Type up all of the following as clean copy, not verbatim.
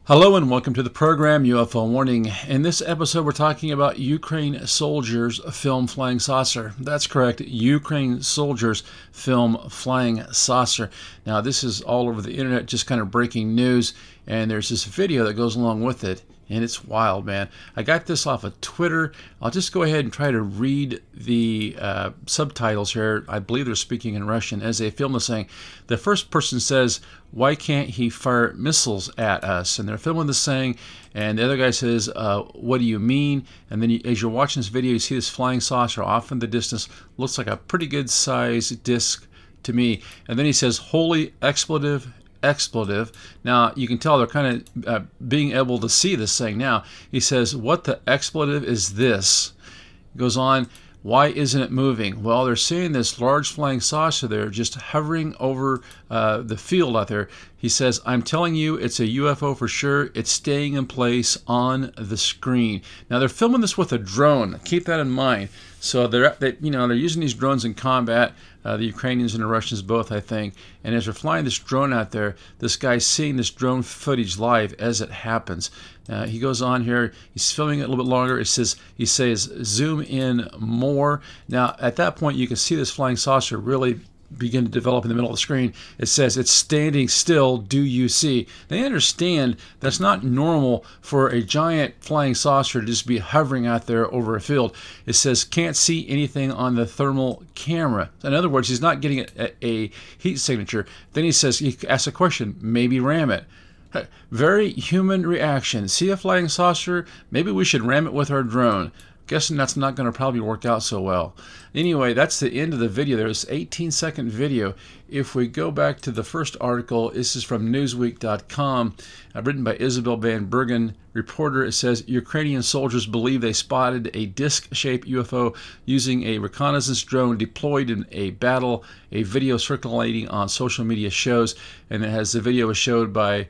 Hello and welcome to the program UFO Warning. In this episode, we're talking about Ukraine soldiers film flying saucer. That's correct, Ukraine soldiers film flying saucer. Now, this is all over the internet, just kind of breaking news, and there's this video that goes along with it. And it's wild, man. I got this off of Twitter. I'll just go ahead and try to read the subtitles here. I believe they're speaking in Russian as they film this thing. The first person says, "Why can't he fire missiles at us?" And they're filming this thing. And the other guy says, "What do you mean?" And then as you're watching this video, you see this flying saucer off in the distance. Looks like a pretty good sized disc to me. And then he says, "Holy expletive. Now, you can tell they're kind of being able to see this thing now. He says, "What the expletive is this?" He goes on, "Why isn't it moving?" Well, they're seeing this large flying saucer there just hovering over the field out there. He says, "I'm telling you, it's a UFO for sure. It's staying in place on the screen." Now, they're filming this with a drone. Keep that in mind. So they're using these drones in combat. The Ukrainians and the Russians both, I think. And as they're flying this drone out there, this guy's seeing this drone footage live as it happens. He goes on here. He's filming it a little bit longer. He says, "Zoom in more." Now, at that point, you can see this flying saucer really begin to develop in the middle of the screen. It says, "It's standing still. Do you see?" They understand that's not normal for a giant flying saucer to just be hovering out there over a field. It says, "Can't see anything on the thermal camera." In other words, he's not getting a heat signature. Then he asks a question, maybe ram it. Very human reaction. See a flying saucer? Maybe we should ram it with our drone. Guessing that's not going to probably work out so well. Anyway, that's the end of the video. There's an 18-second video. If we go back to the first article, this is from Newsweek.com, written by Isabel Van Bergen, reporter. It says, Ukrainian soldiers believe they spotted a disc-shaped UFO using a reconnaissance drone deployed in a battle. A video circulating on social media shows, and it has the video was showed by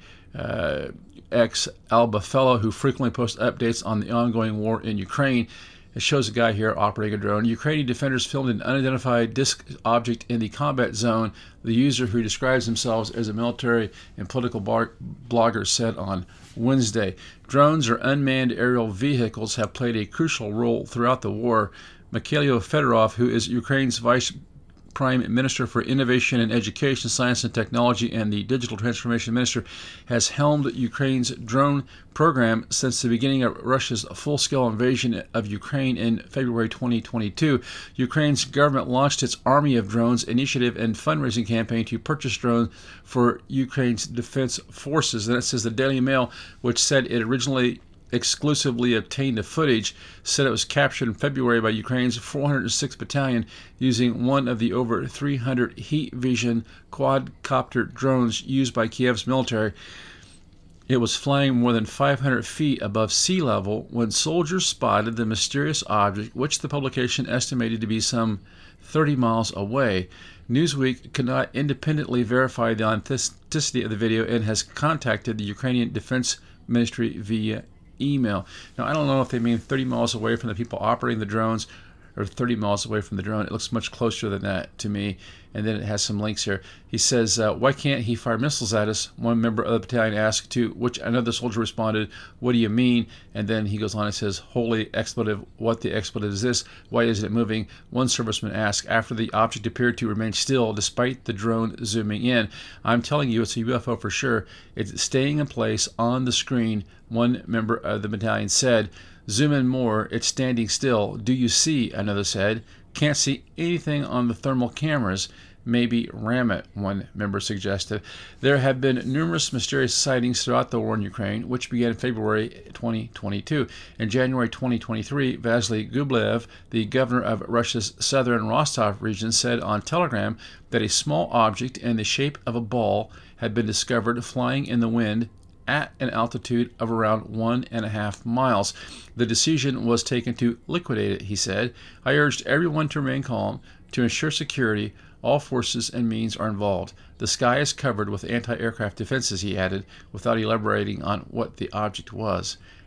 ex-Alba fellow who frequently posts updates on the ongoing war in Ukraine. It shows a guy here operating a drone. Ukrainian defenders filmed an unidentified disc object in the combat zone. The user, who describes themselves as a military and political blogger, said on Wednesday. Drones, or unmanned aerial vehicles, have played a crucial role throughout the war. Mikhailo Fedorov, who is Ukraine's vice Prime Minister for Innovation and Education, Science and Technology, and the Digital Transformation Minister, has helmed Ukraine's drone program since the beginning of Russia's full-scale invasion of Ukraine in February 2022. Ukraine's government launched its Army of Drones initiative and fundraising campaign to purchase drones for Ukraine's defense forces. And it says the Daily Mail, which said it originally exclusively obtained the footage, said it was captured in February by Ukraine's 406th Battalion using one of the over 300 heat vision quadcopter drones used by Kiev's military. It was flying more than 500 feet above sea level when soldiers spotted the mysterious object, which the publication estimated to be some 30 miles away. Newsweek could not independently verify the authenticity of the video and has contacted the Ukrainian Defense Ministry via email. Now, I don't know if they mean 30 miles away from the people operating the drones or 30 miles away from the drone. It looks much closer than that to me. And then it has some links here. He says, "Why can't he fire missiles at us?" One member of the battalion asked, to which another soldier responded, "What do you mean?" And then he goes on and says, "Holy expletive, what the expletive is this? Why isn't it moving?" One serviceman asked, after the object appeared to remain still despite the drone zooming in, "I'm telling you, it's a UFO for sure. It's staying in place on the screen," one member of the battalion said. "Zoom in more. It's standing still. Do you see?" another said. "Can't see anything on the thermal cameras. Maybe ram it," one member suggested. There have been numerous mysterious sightings throughout the war in Ukraine, which began in February 2022. In January 2023, Vasily Gublev, the governor of Russia's southern Rostov region, said on Telegram that a small object in the shape of a ball had been discovered flying in the wind at an altitude of around 1.5 miles. The decision was taken to liquidate it, he said. "I urged everyone to remain calm. To ensure security, all forces and means are involved. The sky is covered with anti-aircraft defenses," he added, without elaborating on what the object was.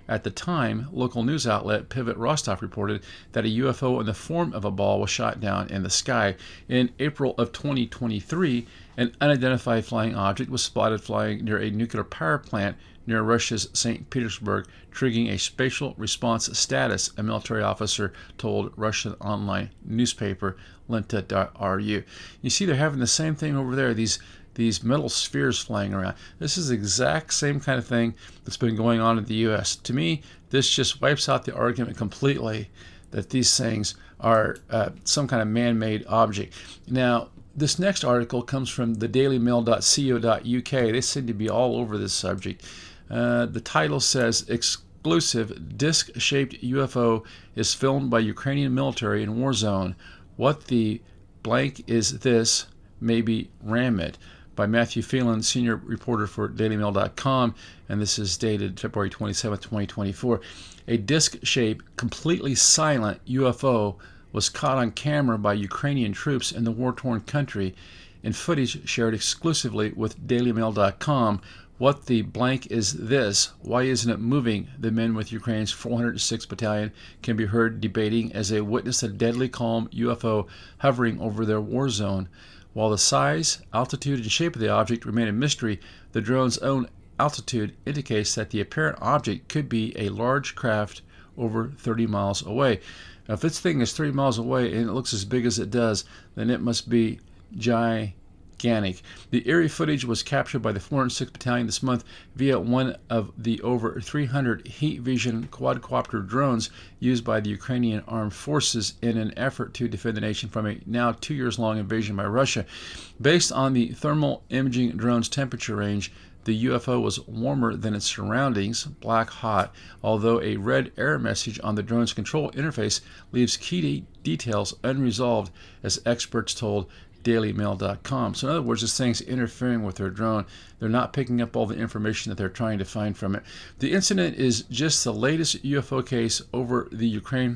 At the time, local news outlet Pivot Rostov reported that a UFO in the form of a ball was shot down in the sky. In April of 2023, an unidentified flying object was spotted flying near a nuclear power plant near Russia's St. Petersburg, triggering a spatial response status, a military officer told Russian online newspaper Lenta.ru. You see, they're having the same thing over there, these metal spheres flying around. This is the exact same kind of thing that's been going on in the U.S. To me, this just wipes out the argument completely that these things are some kind of man-made object. Now, this next article comes from the dailymail.co.uk. They seem to be all over this subject. The title says, "Exclusive disc-shaped UFO is filmed by Ukrainian military in war zone. What the blank is this? Maybe ram it," by Matthew Phelan, senior reporter for dailymail.com, and this is dated February 27, 2024. A disc-shaped, completely silent UFO was caught on camera by Ukrainian troops in the war-torn country in footage shared exclusively with dailymail.com. What the blank is this? Why isn't it moving? The men with Ukraine's 406th Battalion can be heard debating as they witness a deadly calm UFO hovering over their war zone. While the size, altitude, and shape of the object remain a mystery, the drone's own altitude indicates that the apparent object could be a large craft over 30 miles away. Now, if this thing is 30 miles away and it looks as big as it does, then it must be gigantic. The eerie footage was captured by the 406th Battalion this month via one of the over 300 heat vision quadcopter drones used by the Ukrainian armed forces in an effort to defend the nation from a now 2 years long invasion by Russia. Based on the thermal imaging drone's temperature range, the UFO was warmer than its surroundings, black hot, although a red error message on the drone's control interface leaves key details unresolved, as experts told dailymail.com. So in other words, this thing's interfering with their drone. They're not picking up all the information that they're trying to find from it. The incident is just the latest UFO case over the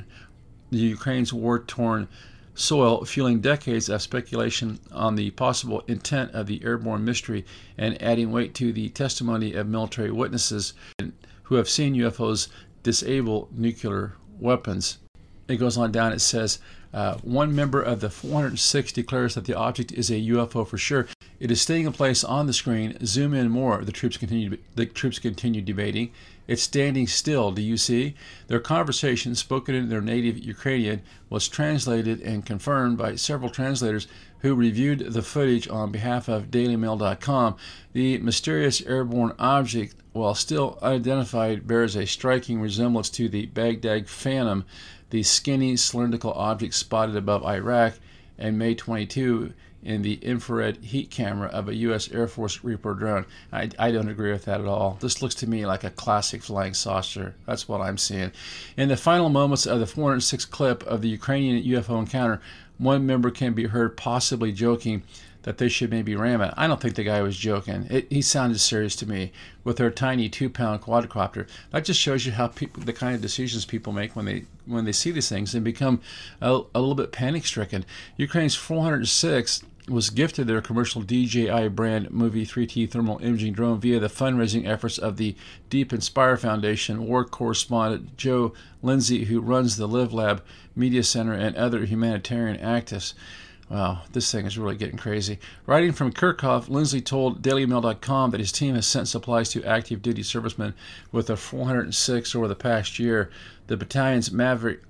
Ukraine's war-torn soil, fueling decades of speculation on the possible intent of the airborne mystery and adding weight to the testimony of military witnesses who have seen UFOs disable nuclear weapons. It goes on down, it says, one member of the 406 declares that the object is a UFO for sure. It is staying in place on the screen. Zoom in more. The troops continue debating. It's standing still. Do you see? Their conversation, spoken in their native Ukrainian, was translated and confirmed by several translators who reviewed the footage on behalf of dailymail.com. The mysterious airborne object, while still unidentified, bears a striking resemblance to the Baghdad Phantom, the skinny, cylindrical object spotted above Iraq in May 22 in the infrared heat camera of a U.S. Air Force Reaper drone. I don't agree with that at all. This looks to me like a classic flying saucer. That's what I'm seeing. In the final moments of the 406 clip of the Ukrainian UFO encounter, one member can be heard possibly joking that they should maybe ram it. I don't think the guy was joking. He sounded serious to me with their tiny 2-pound quadcopter. That just shows you how the kind of decisions people make when they see these things and become a little bit panic-stricken. Ukraine's 406 was gifted their commercial DJI brand Movie 3T thermal imaging drone via the fundraising efforts of the Deep Inspire Foundation, war correspondent Joe Lindsay, who runs the Live Lab Media Center, and other humanitarian activists. Wow, this thing is really getting crazy. Writing from Kharkov, Lindsay told DailyMail.com that his team has sent supplies to active duty servicemen with the 406 over the past year. The battalion's Mavic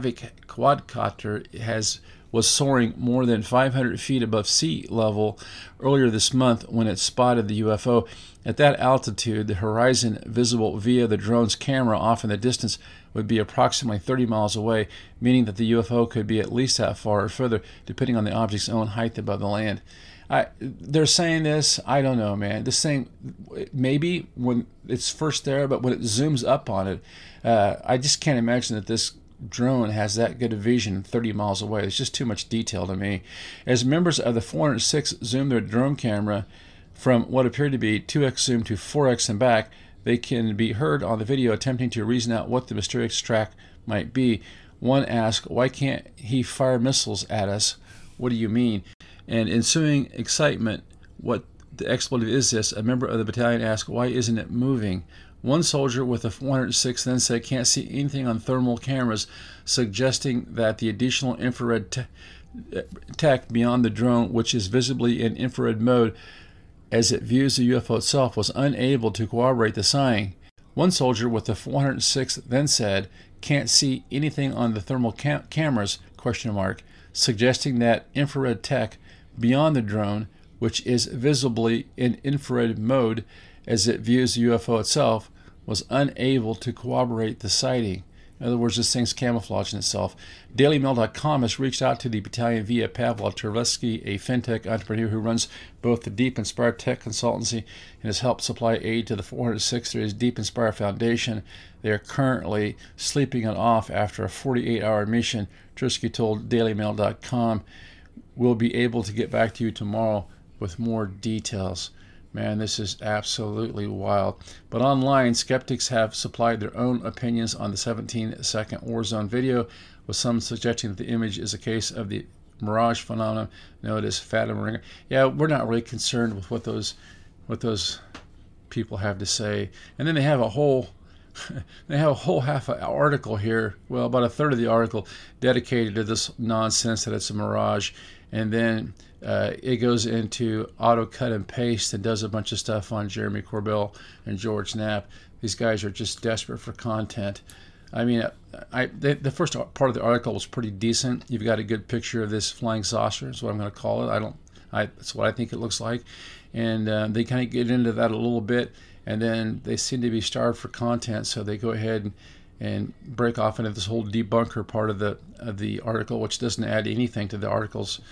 quadcopter was soaring more than 500 feet above sea level earlier this month when it spotted the UFO. At that altitude, the horizon visible via the drone's camera off in the distance would be approximately 30 miles away, meaning that the UFO could be at least that far or further, depending on the object's own height above the land. They're saying this, I don't know, man. This thing, maybe when it's first there, but when it zooms up on it, I just can't imagine that this drone has that good a vision 30 miles away. It's just too much detail to me. As members of the 406 zoomed their drone camera from what appeared to be 2x zoom to 4x and back, they can be heard on the video attempting to reason out what the mysterious track might be. One asked, "Why can't he fire missiles at us? What do you mean?" And ensuing excitement, "What the expletive is this?" A member of the battalion asked, "Why isn't it moving?" One soldier with the 406 then said can't see anything on thermal cameras, suggesting that the additional infrared tech beyond the drone, which is visibly in infrared mode as it views the UFO itself, was unable to corroborate the sighting. One soldier with the 406 then said can't see anything on the thermal cameras, suggesting that infrared tech beyond the drone, which is visibly in infrared mode as it views the UFO itself, was unable to corroborate the sighting. In other words, this thing's camouflaging itself. DailyMail.com has reached out to the battalion via Pavel Terlesky, a fintech entrepreneur who runs both the Deep Inspire Tech Consultancy and has helped supply aid to the 406 through his Deep Inspire Foundation. They are currently sleeping it off after a 48-hour mission. Terlesky told DailyMail.com, "We'll be able to get back to you tomorrow with more details." Man, this is absolutely wild. But online, skeptics have supplied their own opinions on the 17-second war zone video, with some suggesting that the image is a case of the mirage phenomenon known as Phantom Ringer. Yeah, we're not really concerned with what those people have to say. And then they have a whole half an article here, well, about a third of the article dedicated to this nonsense that it's a mirage. And then it goes into auto cut and paste and does a bunch of stuff on Jeremy Corbell and George Knapp. These guys are just desperate for content. I mean, the first part of the article was pretty decent. You've got a good picture of this flying saucer, is what I'm going to call it. That's what I think it looks like. And they kind of get into that a little bit, and then they seem to be starved for content, so they go ahead and break off into this whole debunker part of the article, which doesn't add anything to the article's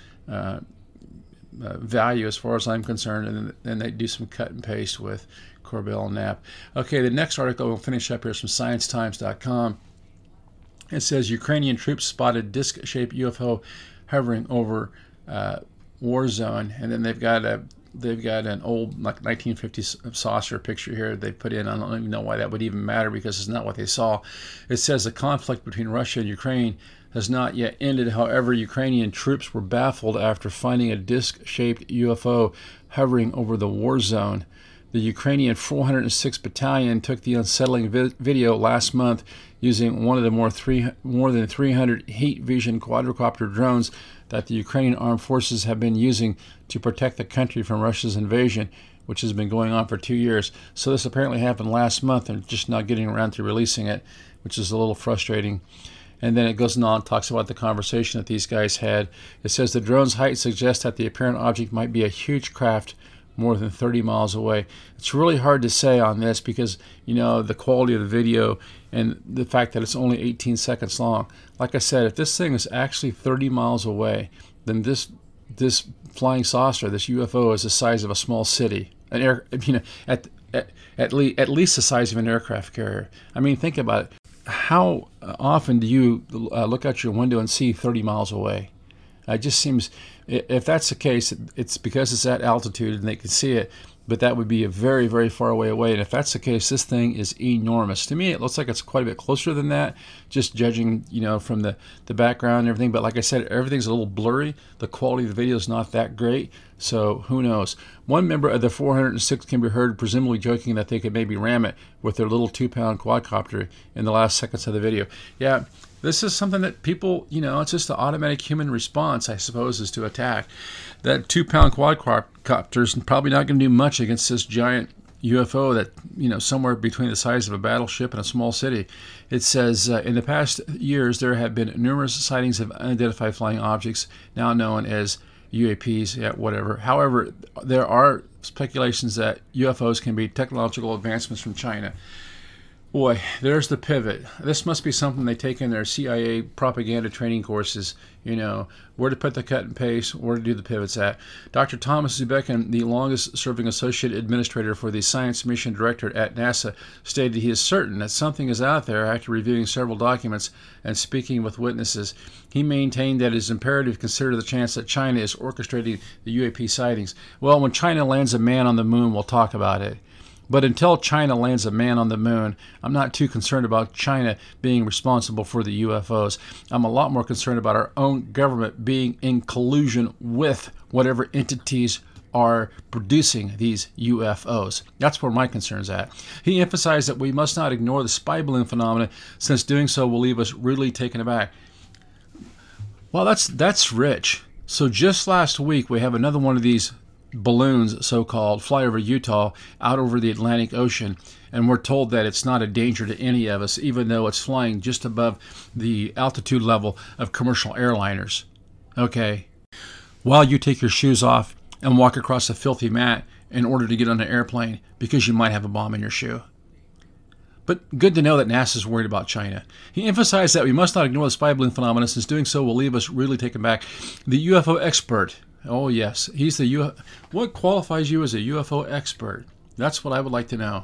value as far as I'm concerned, and then they do some cut and paste with Corbell and Knapp. Okay, the next article we'll finish up here is from ScienceTimes.com. It says Ukrainian troops spotted disc-shaped UFO hovering over war zone, and then they've got an old like 1950s saucer picture here they put in. I don't even know why that would even matter, because it's not what they saw. It says the conflict between Russia and Ukraine has not yet ended. However, Ukrainian troops were baffled after finding a disc-shaped UFO hovering over the war zone. The Ukrainian 406 Battalion took the unsettling video last month using one of the more than 300 heat vision quadricopter drones that the Ukrainian armed forces have been using to protect the country from Russia's invasion, which has been going on for 2 years. So this apparently happened last month and just not getting around to releasing it, which is a little frustrating. And then it goes on, talks about the conversation that these guys had. It says the drone's height suggests that the apparent object might be a huge craft more than 30 miles away. It's really hard to say on this because, you know, the quality of the video and the fact that it's only 18 seconds long. Like I said, if this thing is actually 30 miles away, then this flying saucer, this UFO, is the size of a small city. At least the size of an aircraft carrier. I mean, think about it. How often do you look out your window and see 30 miles away? It just seems, if that's the case, it's because it's at altitude and they can see it, but that would be a very, very far away. And if that's the case, this thing is enormous. To me, it looks like it's quite a bit closer than that, just judging, you know, from the background and everything. But like I said, everything's a little blurry. The quality of the video is not that great, so who knows? One member of the 406 can be heard presumably joking that they could maybe ram it with their little 2-pound quadcopter in the last seconds of the video. Yeah, this is something that people, you know, it's just the automatic human response, I suppose, is to attack. That 2-pound quadcopter is probably not going to do much against this giant UFO that, you know, somewhere between the size of a battleship and a small city. It says, in the past years, there have been numerous sightings of unidentified flying objects, now known as UAPs, yeah, whatever. However, there are speculations that UFOs can be technological advancements from China. Boy, there's the pivot. This must be something they take in their CIA propaganda training courses, you know, where to put the cut and paste, where to do the pivots at. Dr. Thomas Zubeckin, the longest-serving associate administrator for the Science Mission Director at NASA, stated he is certain that something is out there after reviewing several documents and speaking with witnesses. He maintained that it is imperative to consider the chance that China is orchestrating the UAP sightings. Well, when China lands a man on the moon, we'll talk about it. But until China lands a man on the moon, I'm not too concerned about China being responsible for the UFOs. I'm a lot more concerned about our own government being in collusion with whatever entities are producing these UFOs. That's where my concern's at. He emphasized that we must not ignore the spy balloon phenomenon, since doing so will leave us really taken aback. Well, that's rich. So just last week, we have another one of these balloons, so-called, fly over Utah, out over the Atlantic Ocean, and we're told that it's not a danger to any of us, even though it's flying just above the altitude level of commercial airliners. Okay. While you take your shoes off and walk across a filthy mat in order to get on an airplane because you might have a bomb in your shoe. But good to know that NASA's worried about China. He emphasized that we must not ignore the spy balloon phenomenon, since doing so will leave us really taken back. The UFO expert. Oh yes, he's the What qualifies you as a UFO expert? That's what I would like to know.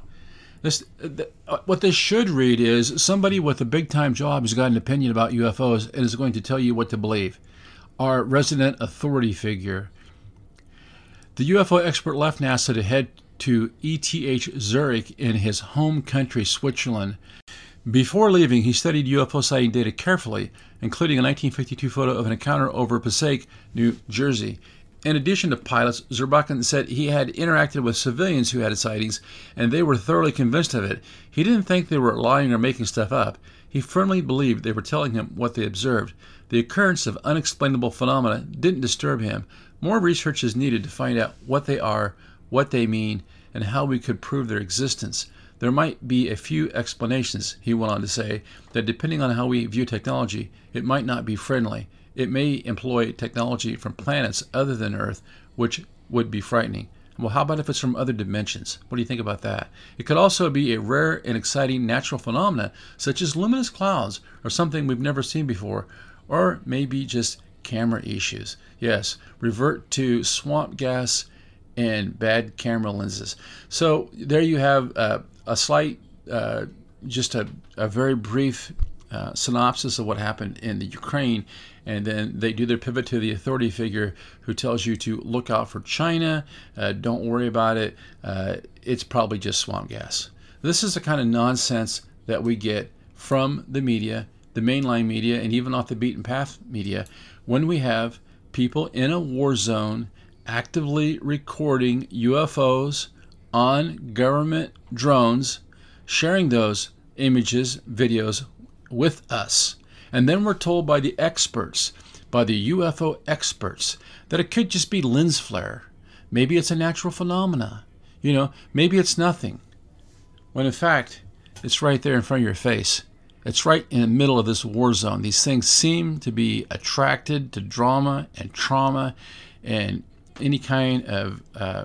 What this should read is somebody with a big-time job has got an opinion about UFOs and is going to tell you what to believe. Our resident authority figure. The UFO expert left NASA to head to ETH Zurich in his home country, Switzerland. Before leaving, he studied UFO sighting data carefully, including a 1952 photo of an encounter over Passaic, New Jersey. In addition to pilots, Zurbuchen said he had interacted with civilians who had sightings, and they were thoroughly convinced of it. He didn't think they were lying or making stuff up. He firmly believed they were telling him what they observed. The occurrence of unexplainable phenomena didn't disturb him. More research is needed to find out what they are, what they mean, and how we could prove their existence. There might be a few explanations, he went on to say, that depending on how we view technology, it might not be friendly. It may employ technology from planets other than Earth, which would be frightening. Well, how about if it's from other dimensions? What do you think about that? It could also be a rare and exciting natural phenomena, such as luminous clouds, or something we've never seen before, or maybe just camera issues. Yes, revert to swamp gas and bad camera lenses. So there you have a slight, just a very brief synopsis of what happened in the Ukraine, and then they do their pivot to the authority figure who tells you to look out for China, don't worry about it, it's probably just swamp gas. This is the kind of nonsense that we get from the media, the mainline media, and even off the beaten path media, when we have people in a war zone actively recording UFOs on government drones, sharing those images, videos with us. And then we're told by the experts, by the UFO experts, that it could just be lens flare. Maybe it's a natural phenomena. You know, maybe it's nothing. When in fact, it's right there in front of your face. It's right in the middle of this war zone. These things seem to be attracted to drama and trauma and any kind of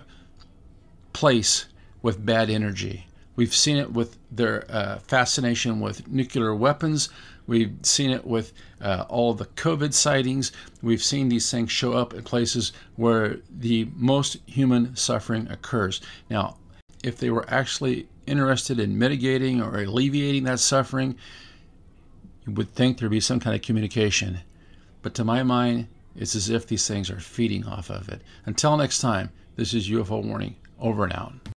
place with bad energy. We've seen it with their fascination with nuclear weapons. We've seen it with all the COVID sightings. We've seen these things show up in places where the most human suffering occurs. Now, if they were actually interested in mitigating or alleviating that suffering, you would think there'd be some kind of communication. But to my mind, it's as if these things are feeding off of it. Until next time, this is UFO Warning, over and out.